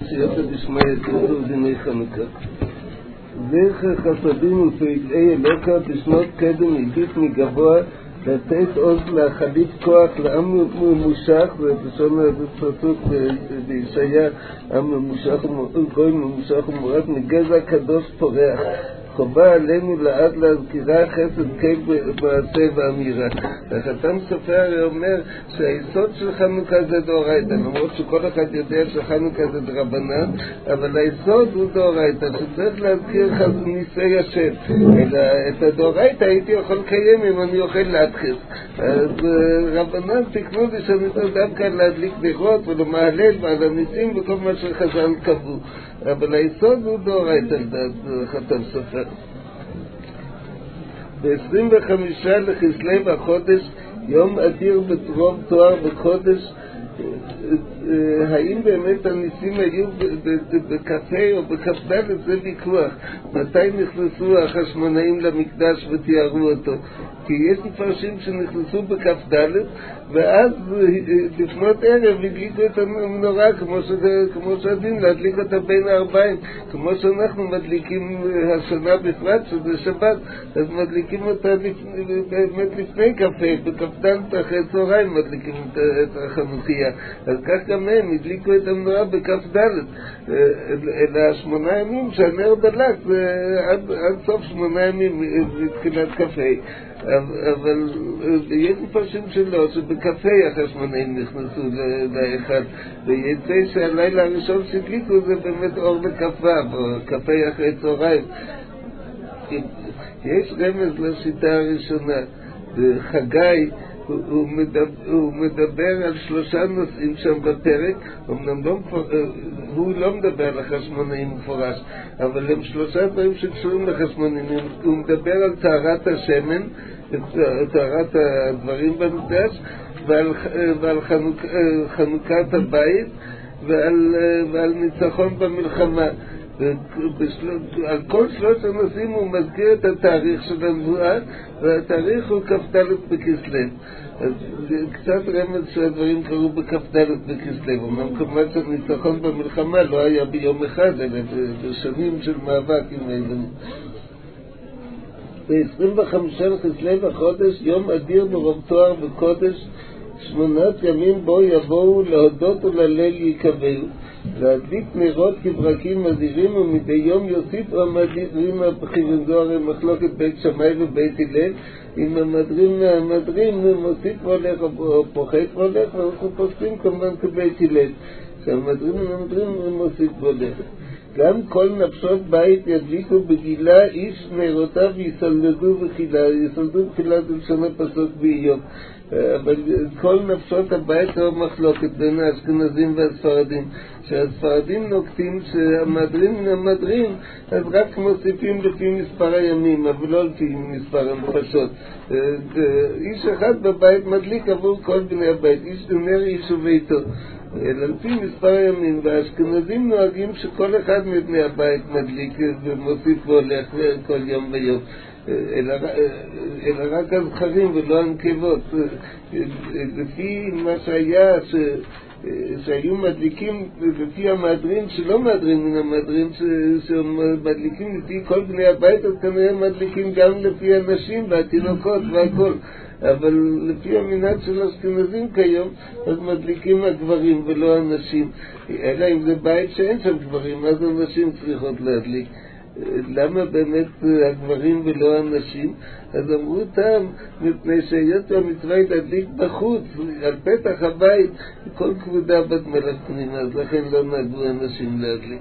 סייעתא דשמיא כתוב דיני חנוכה. זכר חסדים ופגעי אלוקה בשנות קדם עידית מגבוה לתת עוז להחליף כוח לעם ממושך, ובשון הפסוק בישעיה עם ממושך גוי ממושך ומורד מגזע קדוש פורח. חובה עלינו לעד להזכירה חסד קל במעשה ואמירה. החת"ם סופר הרי אומר שהיסוד של חנוכה זה דאורייתא, למרות שכל אחד יודע שחנוכה זה דרבנן, אבל היסוד הוא דאורייתא, שצריך להזכיר ניסי השם. אלא את הדאורייתא הייתי יכול לקיים אם אני אוכל להתחיל. אז רבנן תקנו לי שאני צריך דווקא להדליק נרות ולמהלל ועל הניסים וכל מה שחז"ל קבעו. אבל היסוד הוא דאורייתא לדעת החת"ם סופר. ב-25 לכסלו החודש, יום אדיר ברוב תואר בקודש. האם באמת הניסים היו בקפה או בכ"ד? זה ויכוח. מתי נכנסו החשמונאים למקדש ותיארו אותו? כי יש מפרשים שנכנסו בכ"ד, ואז לפנות ערב הדליקו את המנורה כמו שהדין להדליק אותה בין הארבעים, כמו שאנחנו מדליקים השנה בפרט שזה שבת, אז מדליקים אותה באמת לפני קפה, בכ"ד אחרי צהריים מדליקים את החנוכיה. אז כך גם הם הדליקו את המנורה בכ"ד, אלא 8 ימים שהנר דלק, עד סוף 8 ימים מתחילת קפה. אבל יש מפרשים שלו שבקפה החשמונאים נכנסו לאחד, ויצא שהלילה הראשון שהדליקו זה באמת אור בקפה, קפה אחרי צהריים. יש רמז לשיטה הראשונה. חגי הוא מדבר על 3 נושאים שם בפרק, הוא לא מדבר על החשמונאים מפורש, אבל הם 3 דברים שקשורים לחשמונאים. הוא מדבר על טהרת השמן, טהרת הדברים במקדש, ועל חנוכת הבית, ועל ניצחון במלחמה. על כל 3 הנושאים הוא מזכיר את התאריך של הנבואה, והתאריך הוא כ"ד בכסלו. אז קצת רמז שהדברים קרו בכ"ד בכסלו. אומנם כמובן שהניצחון במלחמה לא היה ביום אחד, אלא בשנים של מאבק עם האבן. ב-25 לכסלו החודש, יום אדיר ברוב תואר בקודש, 8 ימים בו יבואו להודות ולהלל יקבעו, להדליק נרות כברקים מזהירים, ומדי יום יוסיפו המדרים הבכירים. זו הרי מחלוקת בית שמאי ובית הלל, אם המדרים מוסיף הולך או פוחת הולך, ואנחנו פוסקים כמובן כבית הלל, שהמדרים מוסיף הולך. גם כל נפשות בית ידליקו בגילה, איש נרותיו יסלדו בחילה. יסלדו בחילה זה לשון הפסוק באיוב. אבל כל נפשות הבית הוא מחלוקת בין האשכנזים והספרדים, שהספרדים נוקטים שהמדרים אז רק מוסיפים לפי מספר הימים, אבל לא לפי מספר הנפשות. איש אחד בבית מדליק עבור כל בני הבית, איש נר איש וביתו, אלא לפי מספר הימים. והאשכנזים נוהגים שכל אחד מבני הבית מדליק ומוסיף והולך כל יום ויום, אלא רק הזכרים ולא הנקבות. לפי מה שהיה שהיו מדליקים לפי המדרים שלא מדרים מן המדרים שמדליקים לפי כל בני הבית, אז כנראה מדליקים גם לפי הנשים והתינוקות והכל, אבל לפי המנהג של האשכנזים כיום אז מדליקים הגברים ולא הנשים, אלא אם זה בית שאין שם גברים אז הנשים צריכות להדליק. למה באמת הגברים ולא הנשים? אז אמרו טעם, מפני שהיות המצווה היא להדליק בחוץ על פתח הבית כל כבודה בת מלך פנימה, אז לכן לא נהגו הנשים להדליק.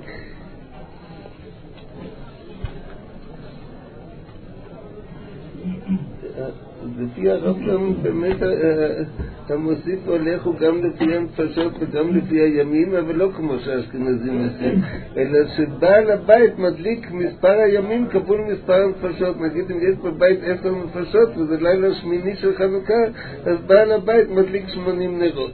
לפי הרמב"ם באמת המוסיף הולך הוא גם לפי הנפשות וגם לפי הימים, אבל לא כמו שהאשכנזים עושים, אלא שבעל הבית מדליק מספר הימים כפול מספר הנפשות. נגיד אם יש בבית 10 נפשות וזה לילה שמיני של חנוכה, אז בעל הבית מדליק 80 נרות.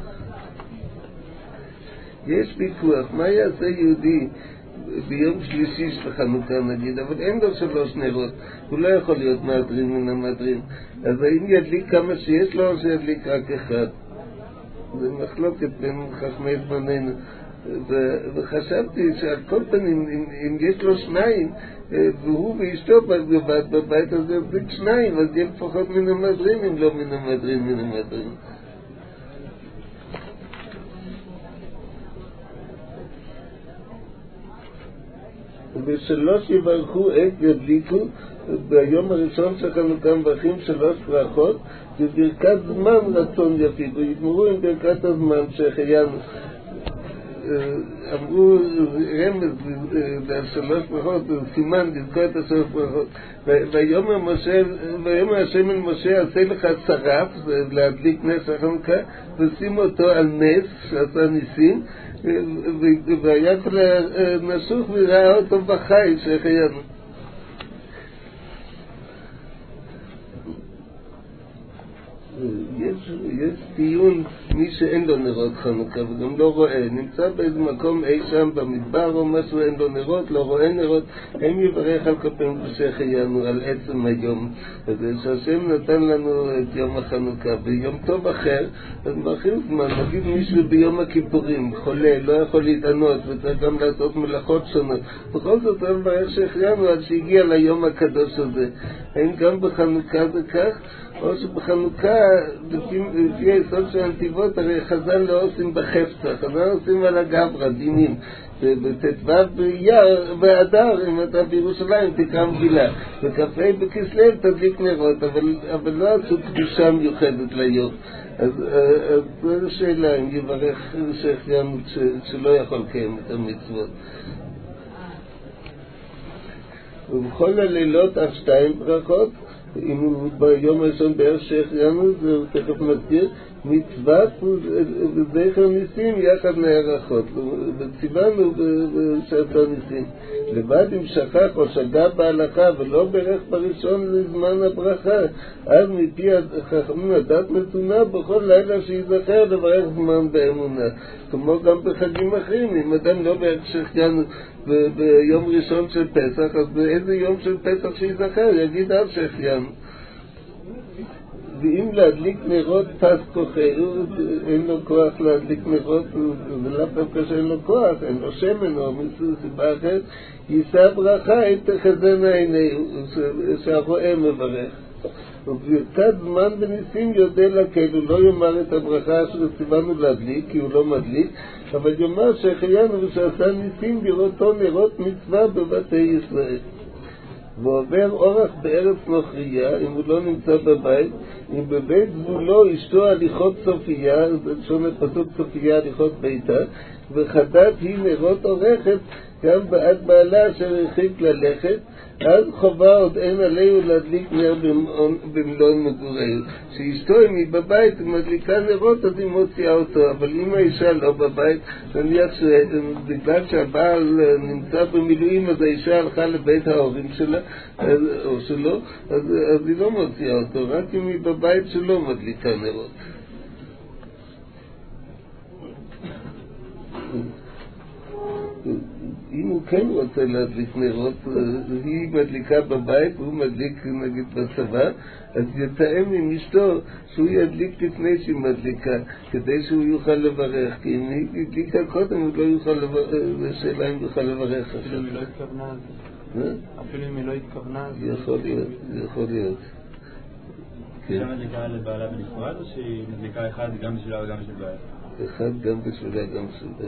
יש ויכוח, מה יעשה יהודי ביום שלישי של חנוכה נגיד, אבל אין לו 3 נרות, הוא לא יכול להיות מעדרים מן המעדרים, אז האם ידליק כמה שיש לו או שידליק רק אחד? זה מחלוקת בין חכמי זמננו. וחשבתי שעל כל פנים, אם יש לו שניים, והוא ואשתו בבית הזה עובדים שניים, אז יהיה לפחות מן המהדרין, אם לא מן המהדרין, מן המהדרין. ושלוש יברכו עת ידליקו, ביום הראשון של חנוכה מברכים 3 ברכות, וברכת זמן רצון יפיגו, יגמרו עם ברכת הזמן שהחיינו. אמרו רמז ל3 ברכות, סימן לזכור את 3 ברכות. ויאמר השם אל משה, עשה לך שרף, להדליק נס החנוכה, ושים אותו על נס שעשה ניסים, והיה נשוך וראה אותו בחי שהחיינו. יש טיעון, מי שאין לו נרות חנוכה וגם לא רואה, נמצא באיזה מקום אי שם במדבר או משהו, אין לו נרות, לא רואה נרות, הם יברך על כפינו שהחיינו, על עצם היום. אז שהשם נתן לנו את יום החנוכה ביום טוב אחר, אז מברכים זמן, נגיד מישהו ביום הכיפורים חולה, לא יכול להתענות וצריך גם לעשות מלאכות שונות, בכל זאת הוא מברך שהחיינו עד שהגיע ליום הקדוש הזה. האם גם בחנוכה זה כך? או שבחנוכה, לפי היסוד של הנתיבות, הרי חז"ל לא עושים בחפצה, חז"ל עושים על הגברא, דינים. בט"ו באדר, אם אתה בירושלים, תקרא מגילה. בכ"ה בכסלו תדליק נרות, אבל לא עשו קדושה מיוחדת ליום. אז זו שאלה, אם יברך שהחיינו שלא יכול לקיים את המצוות. ובכל הלילות אף 2 ברכות, אם הוא ביום הראשון בערב שהחיינו, זה תכף מזכיר, מצוות וזכר ניסים יחד נערכות, וציוונו שעשה ניסים. לבד אם שכח או שגה בהלכה ולא ברך בראשון לזמן הברכה, אז מפי החכמים הדת נתונה בכל לילה שיזכר לברך זמן באמונה. כמו גם בחגים אחרים, אם אדם לא ברך שהחיינו ביום ראשון של פסח, אז באיזה יום של פסח שיזכר, יגיד אז שהחיינו. ואם להדליק נרות פס כוחנו, אין לו כוח להדליק נרות, ולאו דווקא שאין לו כוח, אין לו שמן או סיבה אחרת, יישא ברכה את תחזינה עינינו, שהרואה מברך. וברכת זמן וניסים יודע לקל, הוא לא יאמר את הברכה אשר ציוונו להדליק, כי הוא לא מדליק, אבל יאמר שהחיינו ושעשה ניסים בראותו נרות מצווה בבתי ישראל. ועובר אורח בארץ נוכריה, אם הוא לא נמצא בבית, אם בבית זבולו אשתו הליכות צופיה, זה שונה פסוק צופיה הליכות ביתה, וחדת היא נרות עורכת, גם בעד בעלה אשר הרחיק ללכת, אז חובה עוד אין עליהו להדליק נר במלוא מגורהו. שאשתו אם היא בבית ומדליקה נרות, אז היא מוציאה אותו, אבל אם האישה לא בבית, נניח שבגלל שהבעל נמצא במילואים, אז האישה הלכה לבית ההורים שלה או שלו, אז היא לא מוציאה אותו, רק אם היא בבית שלו מדליקה נרות. אם הוא כן רוצה להדליק נרות, היא מדליקה בבית והוא מדליק נגיד בצבא, אז יתאם עם אשתו שהוא ידליק לפני שהיא מדליקה, כדי שהוא יוכל לברך, כי אם היא הדליקה קודם הוא לא יוכל לברך, זה שאלה אם יוכל לברך. אפילו אם היא לא התכוונה על זה. אפילו אם היא לא התכוונה על זה. יכול להיות. היא מדליקה לבעלה בנפרד או שהיא מדליקה אחד גם בשבילה וגם בשביל בעלה? אחד גם בשבילה גם בשביל בעלה.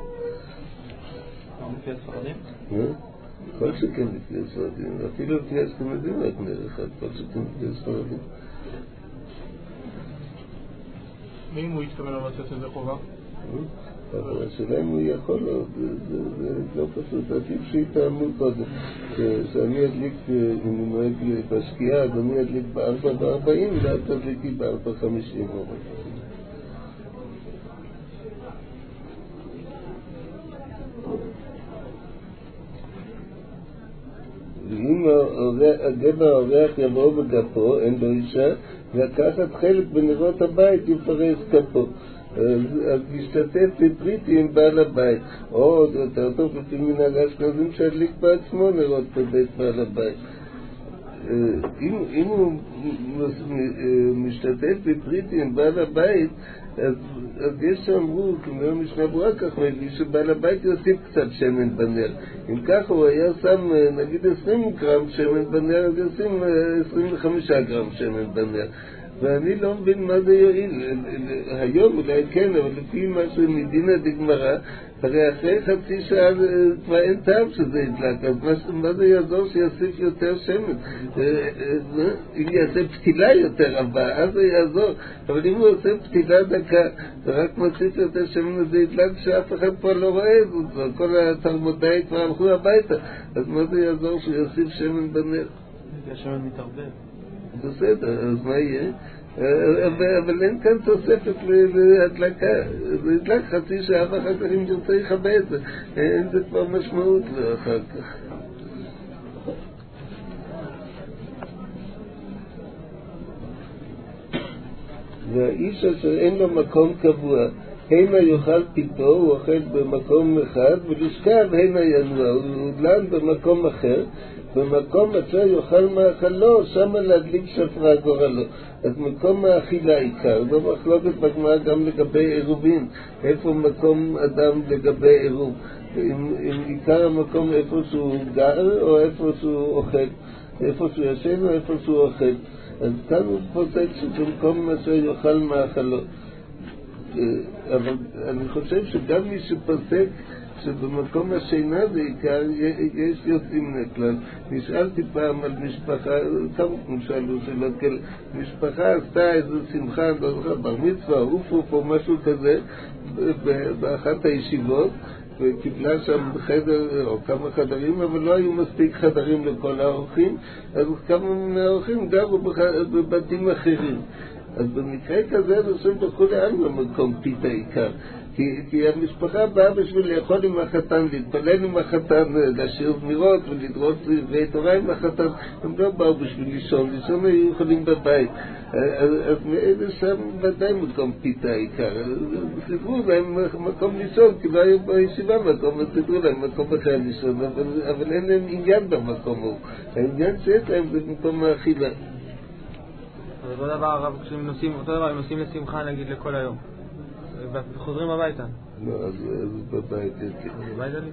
לפי הספרדים? כל שכן לפי הספרדים, אפילו לפי הספרדים רק נר אחד, כל שכן לפי הספרדים. ואם הוא יתכוון לבצע שזה חובה? אבל השאלה אם הוא יכול, זה לא פשוט, עדיף שיתאמו קודם. שאני אדליק, אם הוא נוהג בשקיעה, אז אני אדליק ב-4:40, ואת תדליקי ב-4:50. ואם הגבר האורח יבוא בגפו, אין לו אישה, לקחת חלק בנרות הבית יפרס כפו. אז ישתתף בפריטי עם בעל הבית, או יותר טוב לפי מנהג האשכנזים שידליק בעצמו נרות בבית בעל הבית. אם הוא משתתף בפריטי עם בעל הבית, אז יש שאמרו, כמו משנה ברורה כך מביא, שבעל הבית יוסיף קצת שמן בנר. אם ככה הוא היה שם נגיד 20 גרם שמן בנר, אז ישים 25 גרם שמן בנר. ואני לא מבין מה זה יועיל. היום אולי כן, אבל לפי מה שמדינה דגמרא, הרי אחרי חצי שעה כבר אין טעם שזה ידלק, אז מה זה יעזור שיוסיף יותר שמן? אם יעשה פתילה יותר הבאה, אז זה יעזור. אבל אם הוא עושה פתילה דקה, ורק מוסיף יותר שמן, זה ידלק שאף אחד פה לא רואה זאת. כל התלמודאי כבר הלכו הביתה, אז מה זה יעזור שיוסיף שמן בנר? השמן מתערבב. בסדר, אז מה יהיה? אבל אין כאן תוספת להדלקה. זה ידלק חצי שעה ואחר כך אם ירצה יכבה את זה. אין זה כבר משמעות לאחר כך. והאיש אשר אין לו מקום קבוע, הנה יאכל פיתו, הוא אוכל במקום אחד, ולשכב הנה ינוע, הוא לן במקום אחר, במקום אשר יאכל מאכלו, שמה להדליק שפרה גורלו. אז מקום האכילה עיקר, זו מחלוקת בגמרא גם לגבי עירובין, איפה מקום אדם לגבי עירוב, אם עיקר המקום איפה שהוא גר או איפה שהוא אוכל, איפה שהוא ישן או איפה שהוא אוכל. אז כאן הוא פוסק שבמקום אשר יאכל מאכלו. אבל אני חושב שגם מי שפוסק שבמקום השינה זה עיקר, יש יוצאים מכלל. נשאלתי פעם על משפחה, כמה שאלו שאלות כאלה, משפחה עשתה איזו שמחה, בר מצווה, אוף או משהו כזה, באחת הישיבות, וקיבלה שם חדר או כמה חדרים, אבל לא היו מספיק חדרים לכל האורחים, אז כמה מהאורחים גרו בבתים אחרים. אז במקרה כזה נושאים בכל העם למקום פית העיקר, כי המשפחה באה בשביל לאכול עם החתן, להתפלל עם החתן, להשאיר זמירות ולדרוש דברי תורה עם החתן. הם לא באו בשביל לישון היו יכולים בבית. אז מאלה שם ודאי מקום פית העיקר. סידרו להם מקום לישון, כי לא היו בישיבה מקום, אז סידרו להם מקום אחר לישון, אבל אין להם עניין במקום הוא. העניין שיש להם זה מקום האכילה. אז אותו דבר הרב, כשהם נוסעים לשמחה נגיד לכל היום וחוזרים הביתה. לא, אז בבית כן. בבית עלי?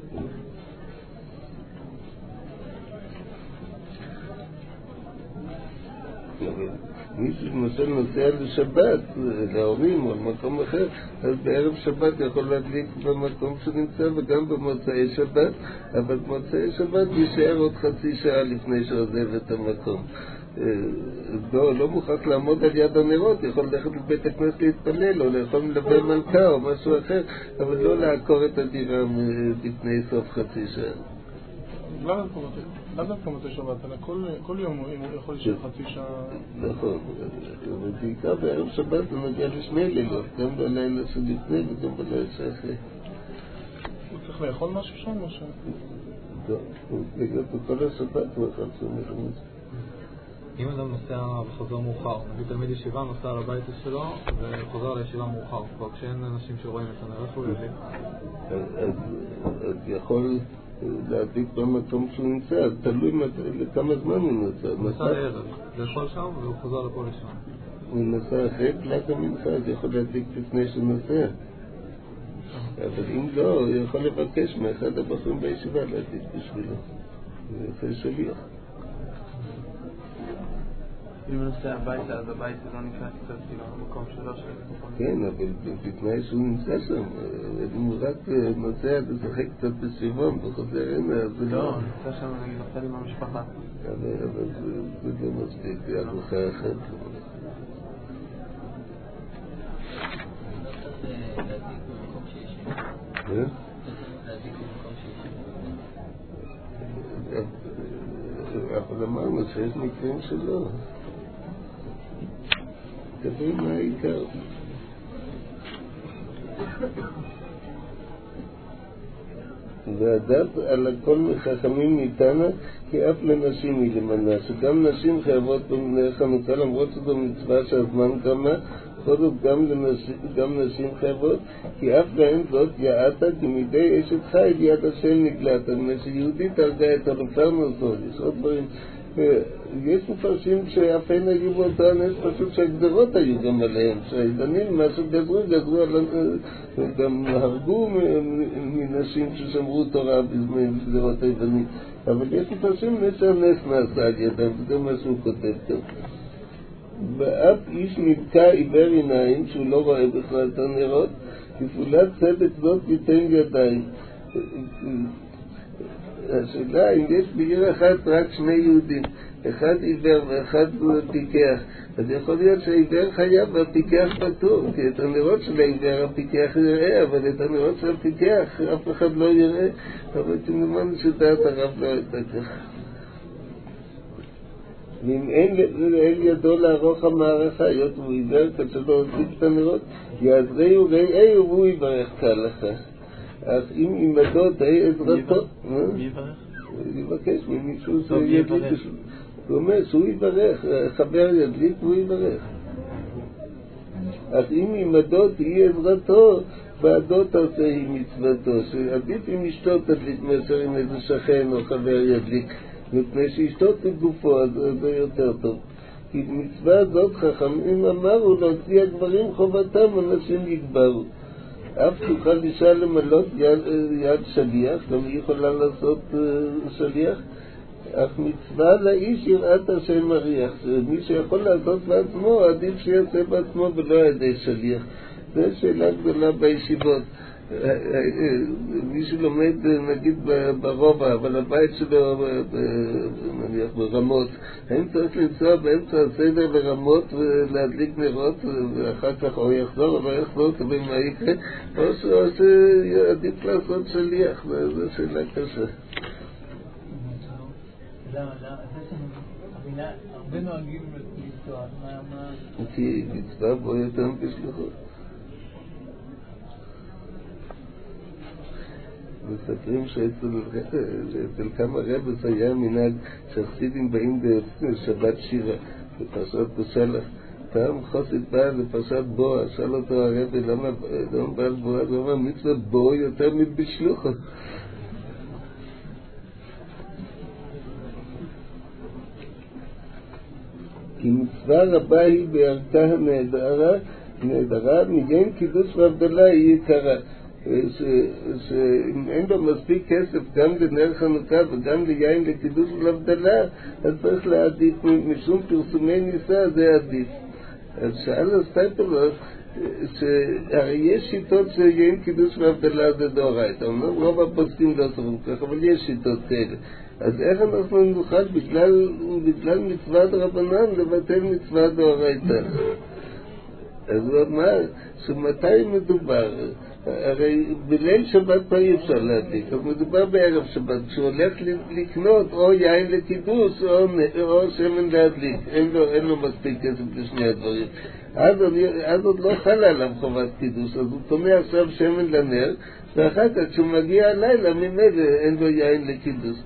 מישהו למשל נוסע לשבת, להורים או למקום אחר, אז בערב שבת יכול להדליק במקום שנמצא וגם במוצאי שבת, אבל במוצאי שבת יישאר עוד חצי שעה לפני שעוזב את המקום. לא מוכרח לעמוד על יד הנרות, יכול ללכת לבית הכנסת להתפלל או לאכול מלווה מלכה או משהו אחר, אבל לא לעקור את הדירה לפני סוף חצי שעה. למה דווקא מוצאי שבת? כל יום הוא יכול להישאר חצי שעה. נכון, אבל בעיקר בערב שבת הוא נגיע לשני לילות, גם בלילה שלפני וגם בלילה שאחרי. הוא צריך לאכול משהו שם או שם? לא, הוא להיות בכל השבת הוא אחד שמחמד. אם אדם נוסע וחוזר מאוחר, נגיד תלמיד ישיבה נוסע לבית שלו וחוזר לישיבה מאוחר, כבר כשאין אנשים שרואים את הנר, איך הוא ידליק? אז יכול להדליק במקום שהוא נמצא, אז תלוי לכמה זמן הוא נוסע. הוא נוסע לערב, לאכול שם והוא חוזר לפה לשם. הוא נוסע אחרי פלט המנחה, אז יכול להדליק לפני שהוא נוסע. אבל אם לא, הוא יכול לבקש מאחד הבחורים בישיבה להדליק בשבילו. זה יפה שליח. אם הוא נוסע הביתה, אז הבית זה לא נקרא קצת במקום שלו כן, אבל בתנאי שהוא נמצא שם. אם הוא רק נוסע לשחק קצת בסביבון וחוזר הנה, אז זה לא, נמצא שם נגיד נוסע עם המשפחה. אבל זה לא מספיק, זה ארוחה אחת. להדליק במקום שיש. להדליק במקום שיש. אבל אמרנו שיש מקרים שלא. תביא מה העיקר. והדת על הכל מחכמים ניתנה, כי אף לנשים היא למנה, שגם נשים חייבות במנהר חנוכה, למרות שזו מצווה שהזמן קמה, בכל זאת גם נשים חייבות, כי אף להן זאת יעתה, כי מדי אשת חי יד השם נגלת, על מנה שיהודית הרגה את הרפרנו אותו, יש עוד דברים. יש מפרשים שאף אין היו באותו הנס, פשוט שהגדרות היו גם עליהם, שהעידנים מה שגדרו, גם הרגו מנשים ששמרו תורה בזמן גדרות העידנים, אבל יש מפרשים שהנס נעשה על ידם, זה מה שהוא כותב כאן. ואף איש נבקע עיוור עיניים, שהוא לא רואה בכלל את הנרות, כפעולת צדק זאת ייתן ידיים. השאלה אם יש בעיר אחת רק שני יהודים, אחד עיוור ואחד פיקח, אז יכול להיות שהעיוור חייב והפיקח פטור, כי את הנרות של העיוור הפיקח יראה, אבל את הנרות של הפיקח אף אחד לא יראה, אבל כמובן שדעת הרב לא הייתה כך. ואם אין לאל ידו לערוך המערכה, היות הוא עיוור כאשר לא הוסיף את הנרות, יעזרהו ראהו והוא יברך כהלכה. אז אם ימדו תהי עזרתו, מי יברך? יבקש ממישהו שידליק, הוא אומר שהוא יברך, חבר ידליק והוא יברך. אז אם ימדו תהי עזרתו, בעדו תעשה היא מצוותו, שעדיף אם אשתו תדליק מאשר אם איזה שכן או חבר ידליק, מפני שאשתו תגופו, אז זה יותר טוב. כי מצווה זאת חכמים אמרו להוציא הגברים חובתם, אנשים יגברו. אף תוכל אישה למלות יד שליח, גם היא יכולה לעשות שליח, אך מצווה לאיש יראת השם מריח, מי שיכול לעשות בעצמו, עדיף שיעשה בעצמו ולא על ידי שליח. זו שאלה גדולה בישיבות. מי שלומד נגיד ברובע, אבל הבית שלו נניח ברמות, האם צריך לנסוע באמצע הסדר לרמות ולהדליק נרות ואחר כך או יחזור או לא יחזור כדי מה יקרה, או שעדיף לעשות שליח. זו שאלה קשה. הרבה נוהגים לנסוע, כי מצווה בו יותר בשליחות. מספרים שאצל כמה רבס היה מנהג שהחסידים באים בשבת שירה בפרשת בשלח. פעם חסיד בא לפרשת בואה, שאל אותו הרבי למה בא על בואה, הוא אמר מצווה בואה יותר מבשלוחו. כי מצווה רבה היא בערכה הנהדרה, מגן קידוש והבדלה היא יקרה. שאם אין לו מספיק כסף גם לנר חנוכה וגם ליין לקידוש ולהבדלה, אז צריך להעדיף משום פרסומי ניסה, זה עדיף. אז שאל הסטייפלר שהרי יש שיטות שיין קידוש והבדלה זה דאורייתא, אומנם רוב הפוסקים לא סוברים כך, אבל יש שיטות כאלה. אז איך אנחנו נוכל בגלל מצוות רבנן לבטל מצוות דאורייתא? אז הוא אמר שמתי מדובר? הרי בליל שבת פה אי אפשר להדליק, אז מדובר בערב שבת, כשהוא הולך לקנות או יין לקידוש או שמן להדליק, אין לו מספיק כסף לשני הדברים. אז עוד לא חלה עליו חובת קידוש, אז הוא קונה עכשיו שמן לנר, ואחר כך כשהוא מגיע הלילה ממילא אין לו יין לקידוש.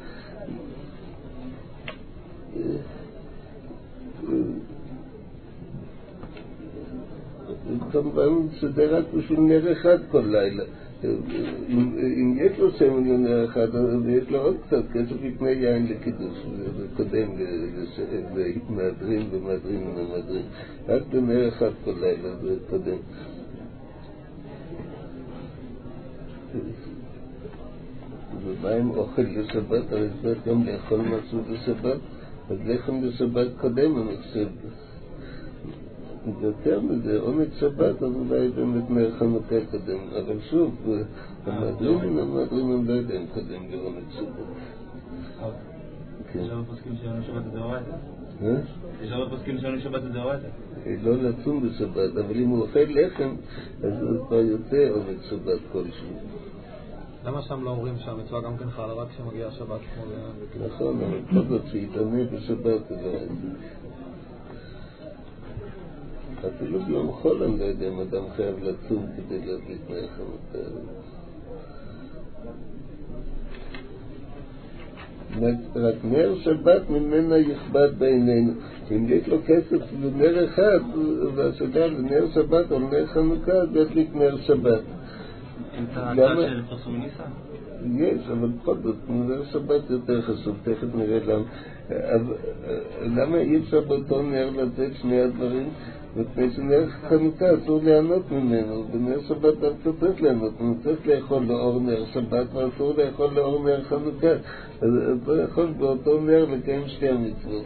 כמובן שזה רק בשביל נר אחד כל לילה. אם יש לו שמן לנר אחד ויש לו עוד קצת כסף יקנה יין לקידוש, זה קודם למהדרין ומהדרין ומהדרין, רק לנר אחד כל לילה זה קודם. ומה עם אוכל לשבת? הרי צריך גם לאכול משהו לשבת, אז לחם לשבת קודם אני חושב. יותר מזה, עונג שבת, אז אולי באמת נר חנוכה קודם, אבל שוב, המהדרין הם לא יודעים קודם לעונג שבת. יש הרבה פוסקים שעונג שבת זה דאורייתא? יש הרבה פוסקים שעונג שבת זה דאורייתא? לא לצום בשבת, אבל אם הוא אוכל לחם, אז הוא כבר יוצא עונג שבת כלשהו. למה שם לא אומרים שהמצווה גם כן חלה רק כשמגיע השבת? נכון, אבל כל זאת שיתענה בשבת זה לא איזה. אפילו ביום חול אני לא יודע אם אדם חייב לצום כדי להדליק נר חנוכה. רק נר שבת ממנה יכבד בעינינו. אם יש לו כסף לנר אחד, והשאלה לנר שבת או לנר חנוכה, זה ידליק נר שבת. אין את הצד של פרסום ניסה? יש, אבל בכל זאת, נר שבת יותר חשוב, תכף נראה למה. למה אי אפשר באותו נר לתת שני הדברים? מפני שנר חנוכה אסור ליהנות ממנו, בנר שבת דווקא צריך ליהנות, הוא צריך לאכול לאור נר שבת ואסור לאכול לאור נר חנוכה, אז לא יכול באותו נר לקיים שתי המצוות.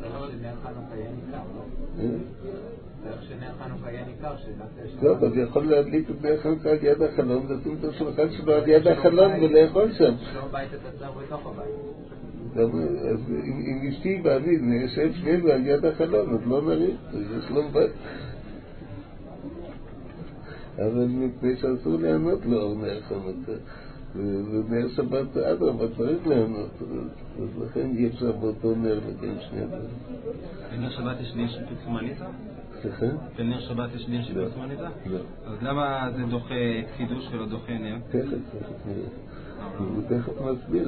שנר חנוכה יהיה ניכר טוב, אז יכול להדליק את נר חנוכה על יד החלון, לשים את השולחן שלו על יד החלון ולאכול שם. לא בית את עצר בתוך הבית. אז אם אשתי ואני נשב שנינו על יד החלון, אז לא נריב, יש לו בית. אבל מפני שאסור ליהנות לאור נר חנוכה, ונר שבת אדרבה צריך ליהנות, אז לכן אי אפשר באותו נר לקיים שני דברים. בנר שבת יש דין של פרסומניתה? סליחה? בנר שבת יש דין של פרסומניתה? לא. אז למה זה דוחה קידוש ולא דוחה נר? תכף נראה. הוא תכף מסביר.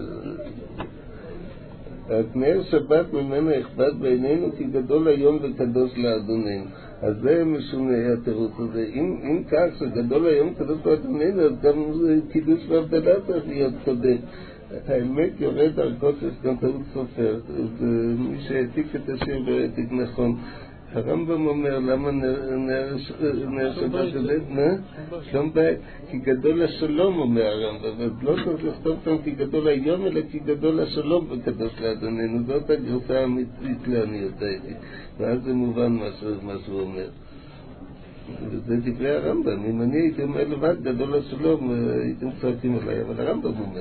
נר שבת ממנו אכפת בעינינו כי גדול היום וקדוש לאדוננו. אז זה משונה התירוץ הזה. אם כך שגדול היום וקדוש לאדוננו, אז גם קידוש והבדלה צריך להיות צודק. האמת יורד דרכו של טעות סופר. מי שהעתיק את השיר והעתיק נכון. הרמב"ם אומר למה נר שבת גדול? שלום בית, כי גדול השלום אומר הרמב"ם, אז לא צריך לכתוב כאן כי גדול היום אלא כי גדול השלום וקדוש לאדוננו, זאת הגרסה האמיתית לעניות דעתי, ואז זה מובן מה שהוא אומר. וזה דברי הרמב"ם, אם אני הייתי אומר לבד גדול השלום הייתם צועקים עליי, אבל הרמב"ם אומר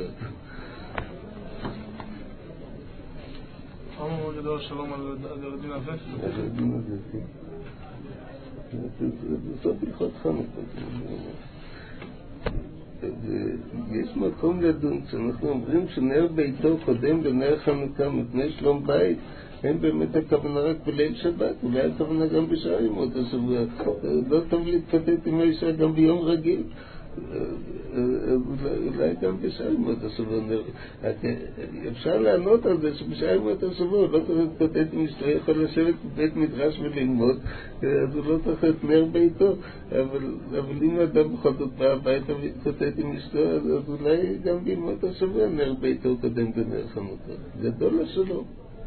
אמרו גדול השלום על הדין הזה? על הדין הזה, כן. בסוף הלכות חנוכה. יש מקום לדון, כשאנחנו אומרים שנר ביתו קודם לנר חנוכה מפני שלום בית, אין באמת הכוונה רק בליל שבת, אולי הכוונה גם בשאר ימות השבוע. לא טוב להתקטט עם האישה גם ביום רגיל. אולי גם בשעה ימות השבוע. אפשר לענות על זה שבשעה ימות השבוע לא צריך להתקוטט עם אשתו, יכול לשבת בבית מדרש וללמוד, אז הוא לא צריך את נר ביתו, אבל אם אדם בכל זאת בא הביתה ולהתקוטט עם אשתו, אז אולי גם בימות השבוע נר ביתו קודם בנר חנוכה. גדול השלום.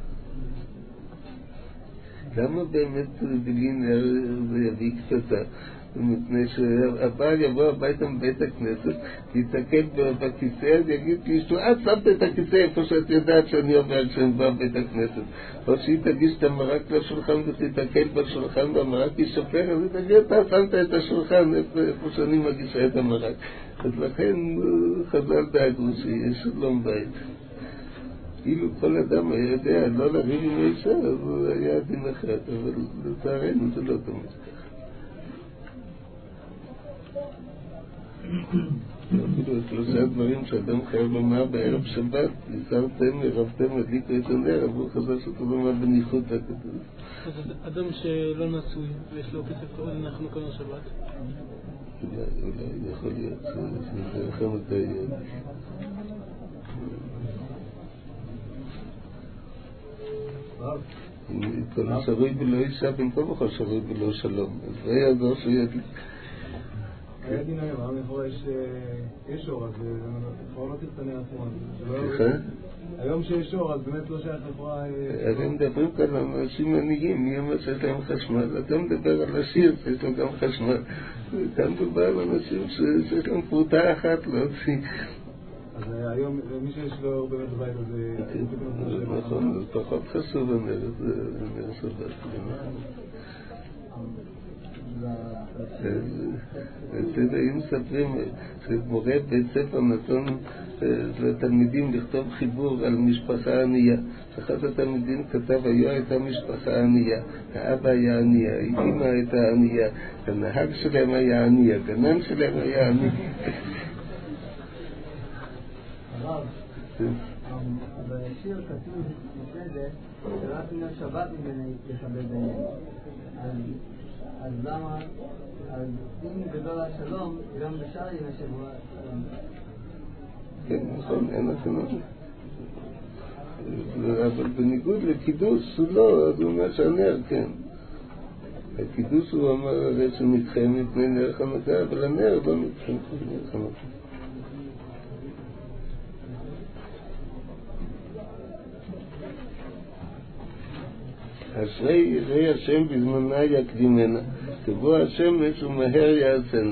למה באמת בלי נר זה יביא קטטה? מפני שהבעל יבוא הביתה מבית הכנסת, יתעכב בכיסא, אז יגיד לאשתו, את שמת את הכיסא איפה שאת יודעת שאני אומר כשאני בא בבית הכנסת. או שהיא תגיש את המרק לשולחן ותתעכב בשולחן והמרק יישפר, אז היא תגיד, אתה שמת את השולחן איפה שאני מגישה את המרק. אז לכן חז"ל דאגו שיש שלום בית. אילו כל אדם היה יודע לא לריב עם האישה, אז הוא היה דין אחת, אבל לצערנו זה לא תמיד. אפילו שלושה דברים שאדם חייב לומר בערב שבת, יסרתם, ערבתם, הדליקו את הנר, אבל הוא חזר שאתה לומר בניחותא כתוב. אז אדם שלא נשוי ויש לו כסף טוב, אנחנו קוראים שבת? אולי יכול להיות שזה לכם את העניין. כל שרוי בלא אישה במקום אחר שרוי בלא שלום, אז זה יעזור שידליק. היה דין היום, היום לכאורה יש אור, אז לכאורה לא תצטנע עצמו. סליחה? היום שיש אור, אז באמת לא שייך לכאורה... הם מדברים כאן על אנשים עניים, מי אומר שיש להם חשמל? אתה מדבר על עשיר שיש להם גם חשמל. כאן מדבר על אנשים שיש להם פרוטה אחת להוציא. אז היום מי שיש לו אור באמת בבית הזה... נכון, זה פחות חשוב הנר שבת. אם מספרים שמורה בית ספר נתון לתלמידים לכתוב חיבור על משפחה ענייה, אחד התלמידים כתב היה הייתה משפחה ענייה, האבא היה ענייה, האמא הייתה ענייה, הנהג שלהם היה ענייה, הגנן שלהם היה ענייה. הרב, בשיר כתוב לפני זה שרק מן השבת ממני יקבל בינינו, אז למה, אם גדול השלום, גם בשאר ימי שבוע... כן, נכון, אין הכנות. אבל בניגוד לקידוש הוא לא, אז הוא אומר שהנר, כן. הקידוש הוא אמר הרי שמתחיים מפני נר חנוכה, אבל הנר לא מתחיים מפני נר חנוכה. אשרי יראי השם בזמנה יקדימנה, תבוא השמש ומהר יעשנה.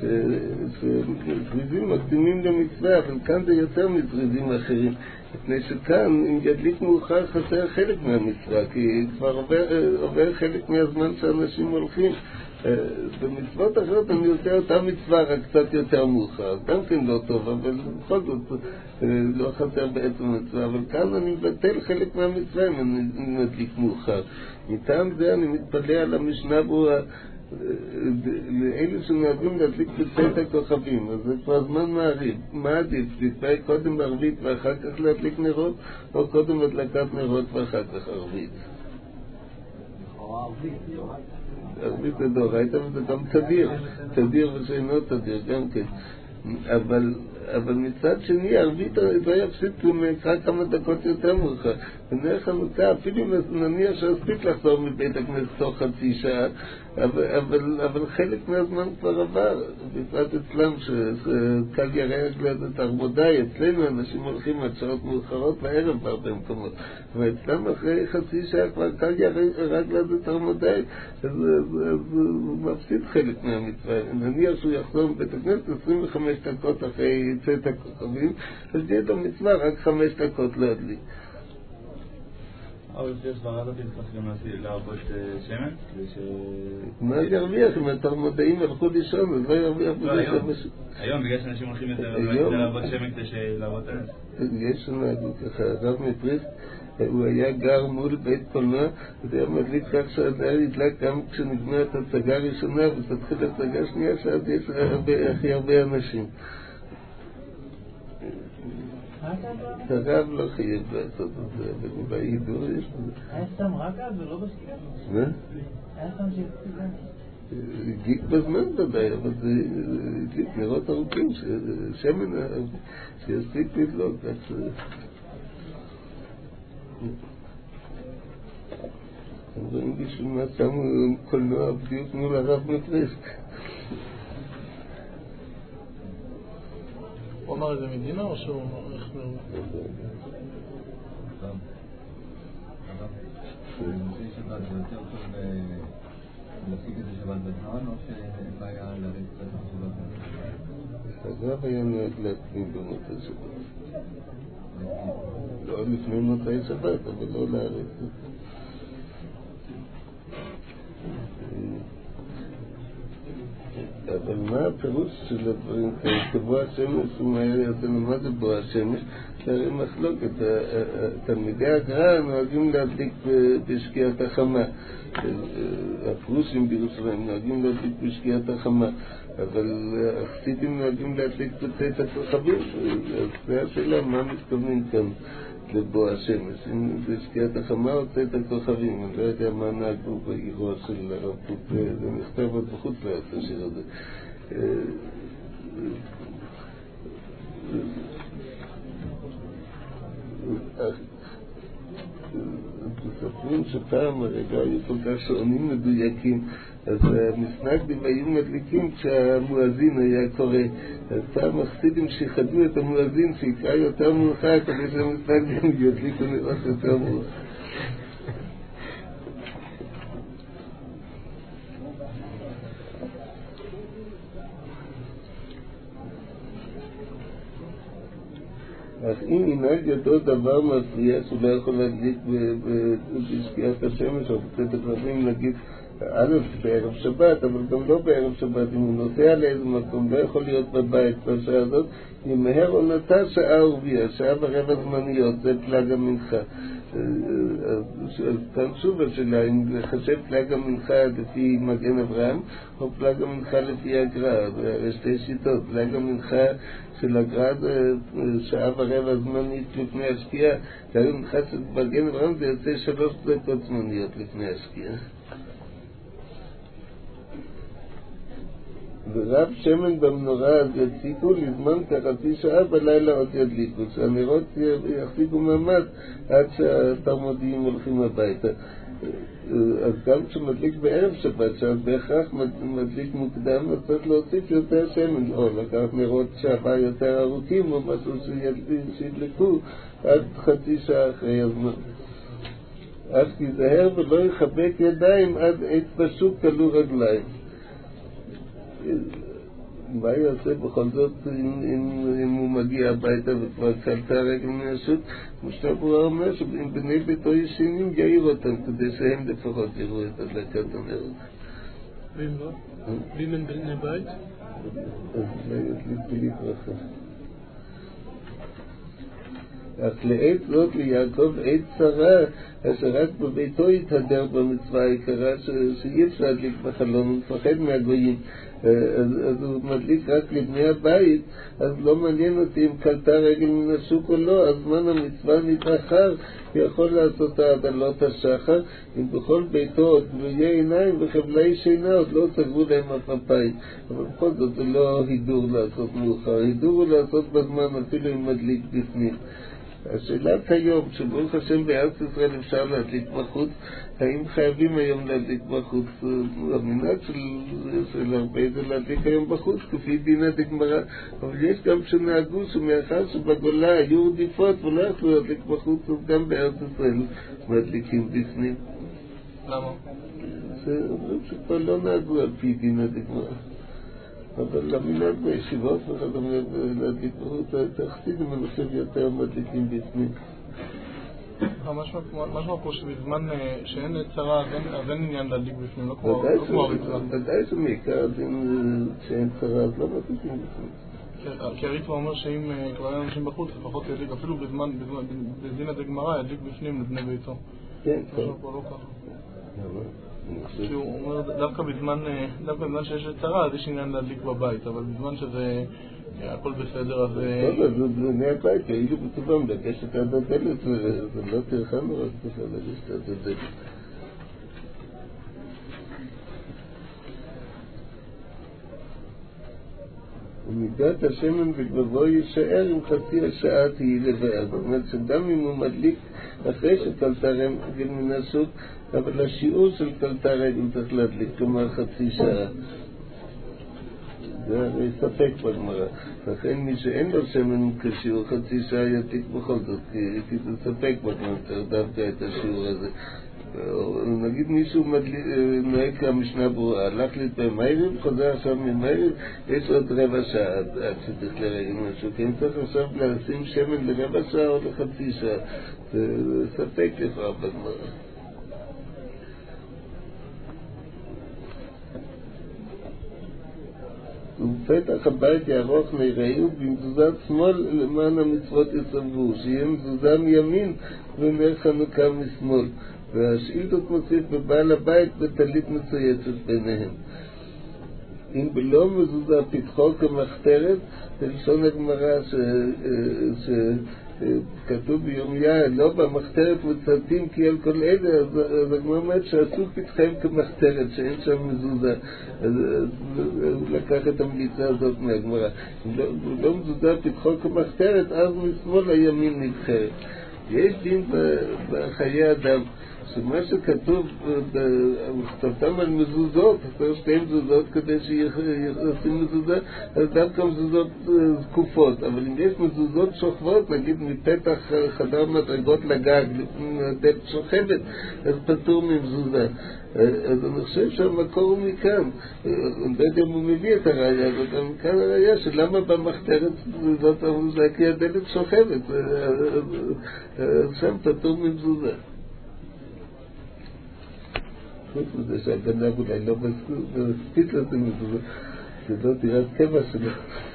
שזריזים מקדימים למצווה, אבל כאן זה יותר מזריזים אחרים. מפני שכאן, אם ידליק מאוחר, חסר חלק מהמצווה, כי כבר עובר חלק מהזמן שאנשים הולכים. במצוות אחרות אני עושה אותה מצווה, רק קצת יותר מאוחר. גם כן לא טוב, אבל בכל זאת לא חסר בעצם מצווה. אבל כאן אני מבטל חלק מהמצווה אם אני מדליק מאוחר. מטעם זה אני מתפלא על המשנה ברורה, לאלה שנוהגים להדליק בצאת הכוכבים, אז זה כבר זמן מעריב. מה עדיף? להתפעל קודם ערבית ואחר כך להדליק נרות, או קודם הדלקת נרות ואחר כך ערבית? ערבית זה דאורייתא, וזה גם תדיר ושאינו תדיר גם כן. אבל מצד שני, ערבית לא יפסיק לקרוא כמה דקות יותר מאוחר. בנר חנוכה, אפילו נניח שהספיק לחזור מבית הכנסת תוך חצי שעה, אבל חלק מהזמן כבר עבר. בפרט אצלם שקל ירח ליד תרמודאי, אצלנו אנשים הולכים עד שעות מאוחרות בערב בהרבה מקומות, ואצלם אחרי חצי שעה כבר קל ירח ליד תרמודאי, אז הוא מפסיד חלק מהמצווה. נניח שהוא יחזור מבית הכנסת 25 דקות אחרי צאת הכוכבים, אז יהיה את המצווה רק 5 דקות להדליק. אבל יש ברדה צריך גם להרבות שמן? מה ירוויח? אם התרמודאים הלכו לישון, אז לא ירוויח בזה שמש. היום בגלל שאנשים הולכים יותר להרבות שמן כדי להרבות הנס. יש שנהגו ככה, הרב מפריסט, הוא היה גר מול בית קולנוע, וזה היה מדליק כך שהדייר ידלק גם כשנגמרת הצגה הראשונה, ותתחיל הצגה שנייה, שאז יש הכי הרבה אנשים. הרב לא חייב לעשות את זה, אבל בהידור יש לזה. היה סתם רק אז ולא בסקיעה? מה? היה סתם שהפסיק? הדליק בזמן ודאי, אבל זה הדליק נרות ארוכים, שמן שיספיק לדלוק. אומרים בשביל מה שמו קולנוע בדיוק מול הרב מפריסט. הוא אמר איזה מדינה או שהוא אמר איך מאוד? במוצאי שבת זה יותר טוב להפסיק את השבת בזמן או שאין בעיה להריץ את השבת? הרב היה נוהג להקדים במוצאי שבת. לא לפני מוצאי שבת, אבל לא להריץ את זה. אבל מה הפירוש של הדברים כאלה? כבוא השמש ומהר יעשנו, מה זה בוא השמש? זה הרי מחלוקת. תלמידי הגר"א נוהגים להדליק בשקיעת החמה. הפרושים בירושלים נוהגים להדליק בשקיעת החמה, אבל החסידים נוהגים להדליק בצאת הכוכבים. אז זה השאלה, מה מתכוונים כאן לבוא השמש? אם זה שקיעת החמה או צאת הכוכבים? אני לא יודע מה נהגו בעירו של הרב קוק, זה נכתב עוד בחוץ לארץ השיר הזה. מספרים שפעם הרגע היו כל כך שעונים מדויקים, אז המסנגדים היו מדליקים כשהמואזין היה קורא. אז פעם החסידים שיחדו את המואזין שיקרא יותר מאוחר כדי שהמסנגדים ידליקו נרות יותר מאוחר. אך אם ינהג אותו דבר מפריע שהוא לא יכול להדליק בשקיעת השמש או בצאת הכוכבים, נגיד א' בערב שבת, אבל גם לא בערב שבת, אם הוא נוסע לאיזה מקום, לא יכול להיות בבית בשעה הזאת, ימהר עונתה שעה ערביה, שעה ורבע זמניות, זה פלג המנחה. אז כאן שוב השאלה, אם לחשב פלג המנחה לפי מגן אברהם, או פלג המנחה לפי הגר"א. זה שתי שיטות. פלג המנחה של הגר"א זה שעה ורבע זמנית לפני השקיעה, פלג המנחה של מגן אברהם זה יוצא 3 דקות זמניות לפני השקיעה. ורב שמן במנורה אז יציקו לזמן כחצי שעה בלילה עוד ידליקו, שהנרות יחזיקו מעמד עד שהתרמודיים הולכים הביתה. אז גם כשמדליק בערב שבת, שאז בהכרח מדליק מוקדם, אז צריך להוסיף יותר שמן, או לקחת נרות שעה יותר ארוכים או משהו שידליקו עד חצי שעה אחרי הזמן. אז תיזהר ולא יחבק ידיים עד אצבע שוק תלו רגליים. מה יעשה בכל זאת אם הוא מגיע הביתה וכבר קלטה רגל מן השוק? משנה ברורה אומר שאם בני ביתו ישנים יעיר אותם כדי שהם לפחות יראו את הדלקת הנר. ואם לא? ואם אין בני בית? אז לא ידליק בלי ברכה. אך לעת זאת ליעקב עת צרה, אשר רק בביתו יתהדר במצווה היקרה שאי אפשר להדליק בחלון, הוא מפחד מהגויים, אז הוא מדליק רק לבני הבית. אז לא מעניין אותי אם קלטה רגל מן השוק או לא, הזמן המצווה מתאחר, יכול לעשות עד עלות השחר, אם בכל ביתו עוד גלויי עיניים וחבלי שינה עוד לא סגרו להם אפיים. אבל בכל זאת זה לא הידור לעשות מאוחר, הידור הוא לעשות בזמן אפילו אם מדליק בפנים. השאלה כיום, שברוך השם בארץ ישראל אפשר להדליק בחוץ, האם חייבים היום להדליק בחוץ? המנהג של הרבה זה להדליק היום בחוץ, כפי דינה דגמרא, אבל יש גם שנהגו שמאחר שבגולה היו רדיפות ולא יכלו להדליק בחוץ, אז גם בארץ ישראל מדליקים בפנים. למה? שפה לא נהגו על פי דינה דגמרא. אבל המנהג בישיבות וכדומה להדליק בחוץ, החסידים אני חושב יותר מדליקים בפנים. משמע פה שבזמן שאין צרה אז אין עניין להדליק בפנים, לא כמו הריטווה. ודאי שמעיקר שאין צרה אז לא מדליקים בפנים. כי הריטווה אומר שאם כבר אין אנשים בחוץ לפחות ידליק, אפילו בדין הדגמרא ידליק בפנים לבני ביתו. כן, משמע פה לא ככה. כי הוא אומר דווקא בזמן שיש צרה אז יש עניין להדליק בבית, אבל בזמן שזה הכל בסדר אז... טוב, אז בני הבית יהיו בטובם לגשת עד הדלת, זה לא טרחה מאוד ככה לגשת עד הדלת. ומידת השמן בגבבו יישאר עם חצי השעה תהי לבאר. זאת אומרת שגם אם הוא מדליק אחרי שקלטה רגל מן השוק, אבל השיעור של קלטה רגל צריך להדליק, כלומר חצי שעה. זה הרי ספק בגמרא. לכן מי שאין לו שמן כשיעור חצי שעה ידליק בכל זאת, כי זה ספק בגמרא, דווקא את השיעור הזה. נגיד מישהו נוהג כמשנה ברורה, הלך להתפעם מהירים, חוזר עכשיו ממהירים, יש עוד רבע שעה עד שצריך לרגל משהו, כי אם צריך עכשיו לשים שמן לרבע שעה או לחצי שעה, זה ספק לכאורה בגמרא. ובפתח הבית יערוך נראו במזוזת שמאל למען המצוות יסרבו, שיהיה מזוזה מימין ונר חנוכה משמאל. והשאילתות מוסיף בבעל הבית בטלית מצויצת ביניהם. אם בלא מזוזה פתחו כמחתרת, בלשון הגמרא שכתוב בירמיה, לא במחתרת מצלתים כי על כל אלה, אז הגמרא אומרת שעשו פתחם כמחתרת, שאין שם מזוזה. אז הוא לקח את המליצה הזאת מהגמרא. אם לא מזוזה פתחו כמחתרת, אז משמאל הימין נבחרת. יש דין בחיי אדם, שמה שכתוב בכתבתם על מזוזות, אז שתי מזוזות כדי שיעשים מזוזה, אז דווקא מזוזות זקופות, אבל אם יש מזוזות שוכבות, נגיד מפתח חדר מדרגות לגג, דלת שוכבת, אז פטור ממזוזה. אז אני חושב שהמקור הוא מכאן, אני לא יודע אם הוא מביא את הראייה הזאת, אבל מכאן הראייה שלמה במחתרת זאת המזוזה, כי הדלת שוכבת, אז שם פטור ממזוזה. חוץ מזה שהגנב אולי לא מספיק לזה מזוזה, שזאת דירת קבע שלו.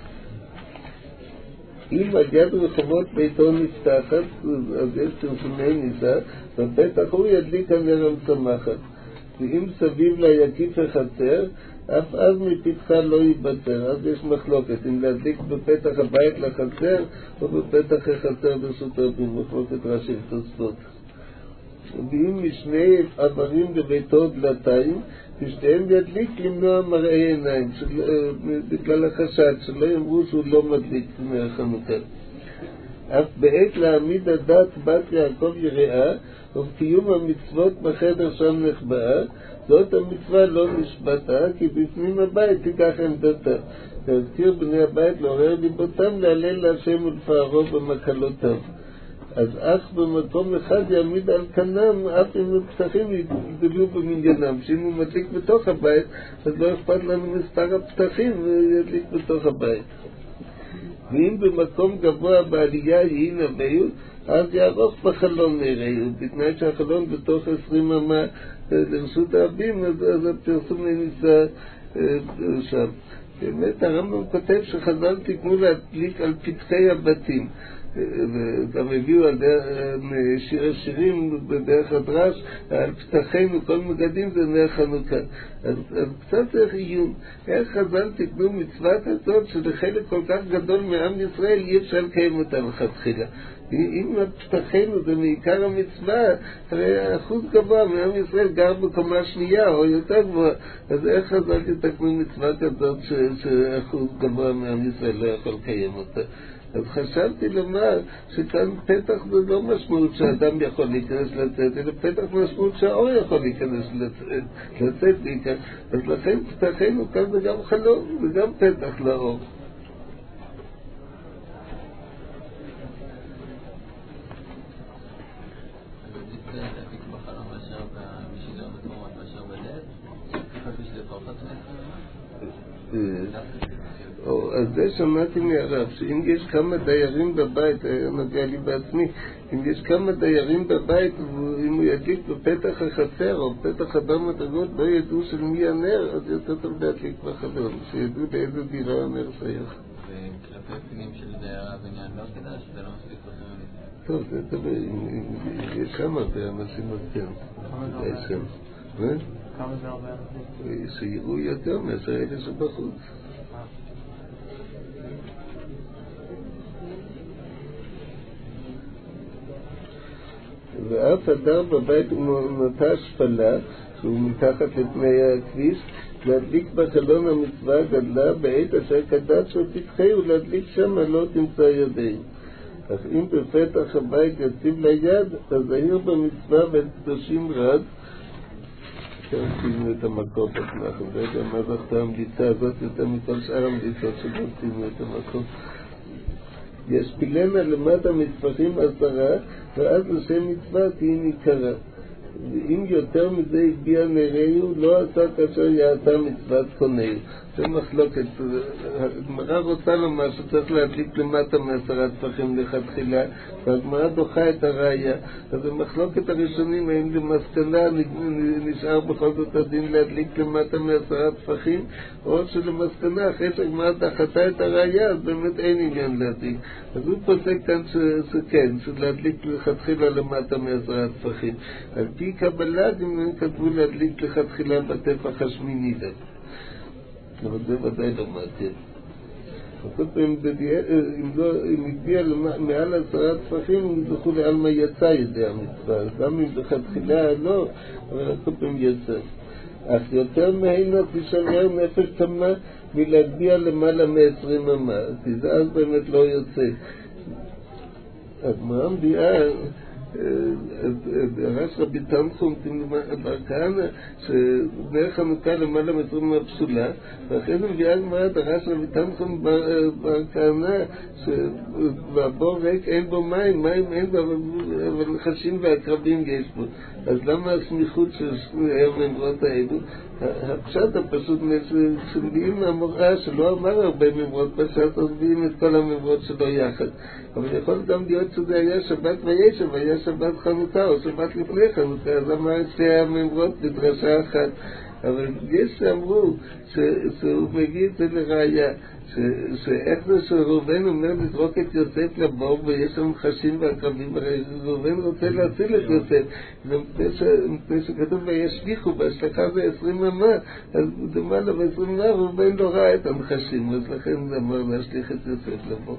אם על יד רחובות ביתו נפתחת, אז יש פרסומי ניסה, בפתח הוא ידליק הנר המשמחת. ואם סביב לה יקיף החצר, אף אז מפתחה לא ייבצר. אז יש מחלוקת אם להדליק בפתח הבית לחצר או בפתח החצר ברשות רבים, מחלוקת רש"י ותוספות. ואם משני עברים בביתו דלתיים, ושתיהם ידליק למנוע מראה עיניים, בגלל החשד, שלא יאמרו שהוא לא מדליק מהחנוכה. אף בעת להעמיד הדת בת יעקב יראה, ובקיום המצוות בחדר שם נחבאה, זאת המצווה לא נשבתה, כי בפנים הבית תיקח עמדתה. להזכיר בני הבית לעורר ליבותם להלל להשם ולפארו במקלותיו. אז אך במקום אחד יעמיד על כנם אף אם הפתחים יגדלו במניינם. שאם הוא מדליק בתוך הבית, אז לא אכפת לנו מספר הפתחים וידליק בתוך הבית. ואם במקום גבוה בעלייה יהי נביאו, אז יערוך בחלון נראו, בתנאי שהחלון בתוך 20 אמה לרשות הרבים, אז הפרסום נמצא שם. באמת הרמב"ם כותב שחז"ל תיקנו להדליק על פתחי הבתים. גם הביאו על שיר השירים בדרך הדרש, על פתחינו כל מגדים זה נר חנוכה. אז קצת צריך עיון, איך חז"ל תיקנו מצווה כזאת שלחלק כל כך גדול מעם ישראל אי אפשר לקיים אותה לכתחילה. אם פתחינו זה מעיקר המצווה, הרי אחוז גבוה מעם ישראל גר בקומה שנייה או יותר גבוה, אז איך חז"ל תתקנו מצווה כזאת שאחוז גבוה מעם ישראל לא יכול לקיים אותה? אז חשבתי לומר שכאן פתח זה לא משמעות שאדם יכול להיכנס לצאת, אלא פתח משמעות שהאור יכול להיכנס לצאת בעיקר. אז לכן פתחנו כאן זה גם חלום וגם פתח לאור. אז זה שמעתי מהרב, שאם יש כמה דיירים בבית, נוגע לי בעצמי, אם יש כמה דיירים בבית, אם הוא ידליק בפתח החצר או בפתח חדר מדרגות, לא ידעו של מי הנר, אז יותר טוב להדליק בחלון, שידעו לאיזה דירה הנר שייך. וכלפי פנים של דיירה בניין לא כדאי שזה לא מספיק בחלון? טוב, זה טוב, יש כמה אנשים כן, יש שם. כמה זה הרבה אנשים? שיראו יותר מאשר אלה שבחוץ. ואף הדר בבית נוטה שפלה, שהוא מתחת לפני הכביש, להדליק בחלון המצווה גדלה בעת אשר קדש ותתחי ולהדליק שם לא תמצא ידינו. אך אם בפתח הבית יציב ליד, אז זהיר במצווה וקדושים רד. כאן תינו את המקום אנחנו לא יודע מה זכתה המליצה הזאת יותר מכל שאר המליצות שגם תינו את המקום. יש פילנה למטה מצפחים 10, ואז לשם מצווה תהיה ניכרה. ואם יותר מזה הביע נראו, לא עשה כאשר יעשה מצוות קונהו. זה מחלוקת. הגמרא רוצה לומר שצריך להדליק למטה מ10 טפחים לכתחילה, והגמרא דוחה את הראיה. אז במחלוקת הראשונים, האם למסקנה נשאר בכל זאת הדין להדליק למטה מ10 טפחים, או שלמסקנה, אחרי שהגמרא דחתה את הראיה, אז באמת אין עניין להדליק. אז הוא פוסק כאן שכן, שלהדליק לכתחילה למטה מ10 טפחים. על פי קבלה, אם הם כתבו להדליק לכתחילה בטפח השמיני דווקא. אבל זה ודאי לא מעטים. כל פעם אם הגיע מעל 10 טפחים, הם זכו לעלמא יצא ידי המצווה. גם אם בכתחילה לא, אבל כל פעם יצא. אך יותר מהינה תשמר נפש תמה מלהגביע למעלה מ20 אמה. כי זה אז באמת לא יוצא. הגמרא מביאה הרש רבי תנחום בר כהנא שנר חנוכה למעלה מ20 אמה פסולה, ואחרי זה מביאה הגמרא את הרש רבי תנחום בר כהנא שבבור ריק אין בו מים אין בו, אבל נחשים ועקרבים יש בו. אז למה הסמיכות של הממרות האלו? הפשט הפשוט שמביאים מהמוראה שלא אמר הרבה ממרות פשט, אז מביאים את כל הממרות שלו יחד. אבל יכול גם להיות שזה היה שבת וישב, היה שבת חנוכה או שבת לפני חנוכה, אז אמר את שתי הממרות בדרשה אחת. אבל יש שאמרו שהוא מביא את זה לראיה, שאיך זה שראובן אומר לזרוק את יוסף לבור ויש שם חשים ועקרבים, הרי ראובן רוצה להציל את יוסף, ומפני שכתוב וישליכו בהשלכה זה 20 אמה, אז למעלה ב20 אמה ראובן לא ראה את הנחשים, אז לכן זה אמר להשליך את יוסף לבור.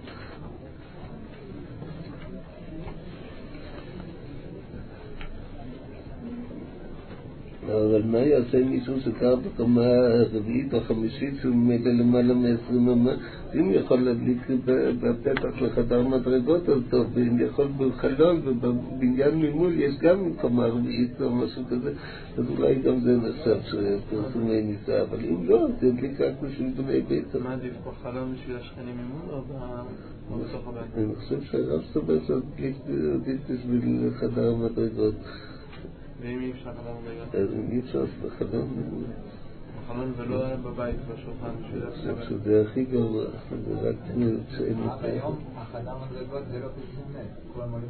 אבל מה יעשה מישהו שקר בקומה הרביעית או חמישית שהוא ממילא למעלה מ-20 אמה? אם יכול להדליק בפתח לחדר מדרגות אז טוב, ואם יכול בחלון ובבניין ממול יש גם קומה רביעית או משהו כזה, אז אולי גם זה נחשב שפרסומי ניסה, אבל אם לא, זה ידליק רק בשביל בני בית. מה עדיף בחלון בשביל השכנים ממול או בתוך הבית? אני חושב שהרב סובר שעדיף בשביל חדר המדרגות. ואם אי אפשר חדר מדרגות? אז אי אפשר בחלון. בחלון ולא בבית בשולחן בשביל אני חושב שזה הכי גרוע, זה רק שאין אבל היום החדר מדרגות זה לא פרסומי, כולם עולים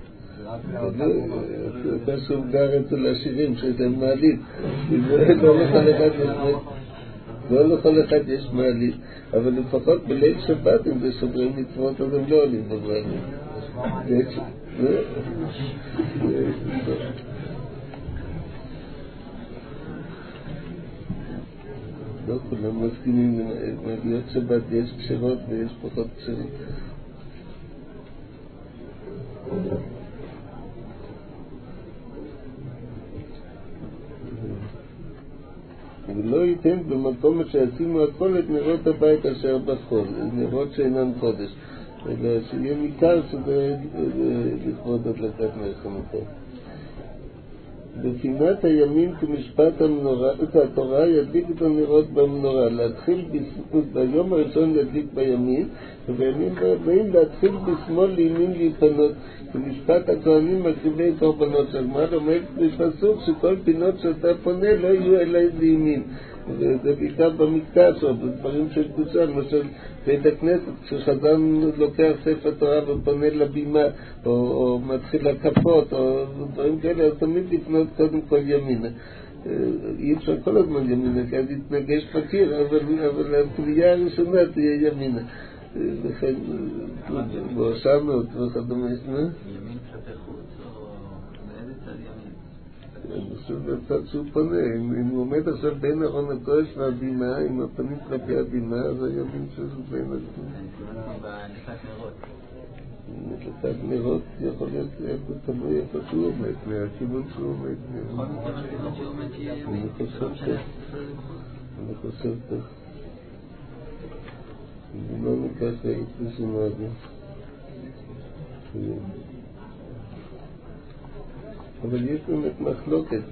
במעלית. זה פשוט גר אצל השירים שיש להם מעלית, לא לכל אחד יש מעלית, אבל לפחות בליל שבת אם זה שומרים מצוות אז הם לא עולים במעלית. לא כולם מסכימים, מעליות שבת יש כשרות ויש פחות כשרות. ולא ייתן במקום שעשינו הכל את נרות הבית אשר בחול, נרות שאינן קודש, אלא שיהיה ניכר שזה לכבוד הדלקת נר חנוכה. בפינת הימין כמשפט התורה ידליק את הנרות במנורה, להתחיל ביום הראשון ידליק בימין, ובימים הבאים להתחיל בשמאל לימין להיפנות. במשפט הכהנים מקריבי קורבנות, שהגמרא אומרת בפסוק שכל פינות שאתה פונה לא יהיו אלא לימין. וזה בעיקר במקדש או בדברים של קדושה, למשל בית הכנסת, כשחזן לוקח ספר תורה ופונה לבימה או מתחיל לקפות או דברים כאלה, אז תמיד לפנות קודם כל ימינה. אי אפשר כל הזמן ימינה, כי אז יתנגש בקיר, אבל הפנייה הראשונה תהיה ימינה. וכן, בהושענות וכדומה. ימין כלפי חוץ או באיזה צד ימין? אני חושב בצד שהוא פונה, אם הוא עומד עכשיו בין ארון הקודש והבימה, עם הפנים כלפי הבימה, אז הימין שזה בין הבימה. בנדלקת נרות. נדלקת נרות יכול להיות תלוי איפה שהוא עומד, מהכיוון שהוא עומד. אני חושב כך. לא ניקח הייתי שמעתי. אבל יש באמת מחלוקת.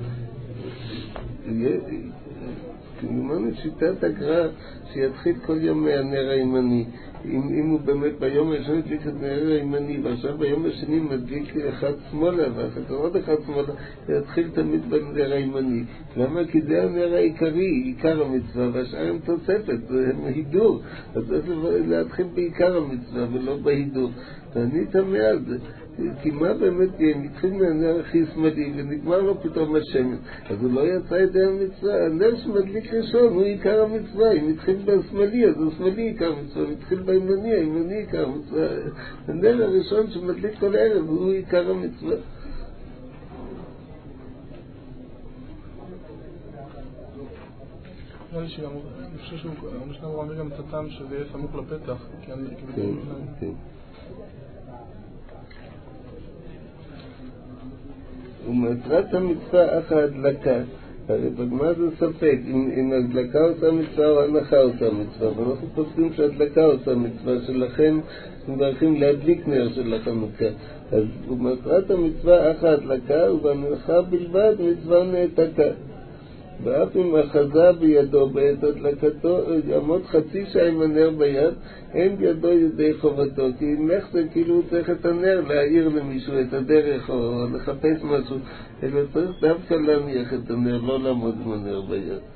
כמובן שיטת הגר"א שיתחיל כל יום מהנר הימני. אם הוא באמת ביום הראשון ידליק את הנר הימני, ועכשיו ביום השני מדליק אחד שמאלה, ואחר כך עוד אחד שמאלה, יתחיל תמיד בנר הימני. למה? כי זה הנר העיקרי, עיקר המצווה, והשאר הם תוספת, הם הידור. אז צריך להתחיל בעיקר המצווה ולא בהידור. ואני תמה על זה. כי מה באמת יהיה? מתחיל מהנר הכי שמאלי ונגמר לו פתאום השמן, אז הוא לא יצא את המצווה. הנר שמדליק ראשון הוא עיקר המצווה. אם מתחיל בשמאלי אז השמאלי עיקר המצווה, מתחיל בימני, הימני עיקר המצווה. הנר הראשון שמדליק כל ערב הוא עיקר המצווה. אני חושב שהמשנה אומר גם את הטעם שזה יהיה סמוך לפתח, כי אני כבדים לפני. ומטרת המצווה אך ההדלקה. הרי בגמרא זה ספק, אם ההדלקה עושה מצווה או הנחה עושה מצווה, ואנחנו פוסקים שההדלקה עושה מצווה, שלכן מברכים להדליק נר של החנוכה. אז ומטרת המצווה אך ההדלקה, ובהנחה בלבד מצווה נעתקה. ואף אם אחזה בידו בעת הדלקתו, יעמוד חצי שעה עם הנר ביד, אין בידו ידי חובתו, כי אם איך זה כאילו הוא צריך את הנר להעיר למישהו את הדרך או לחפש משהו, אלא צריך דווקא להניח את הנר, לא לעמוד עם הנר ביד.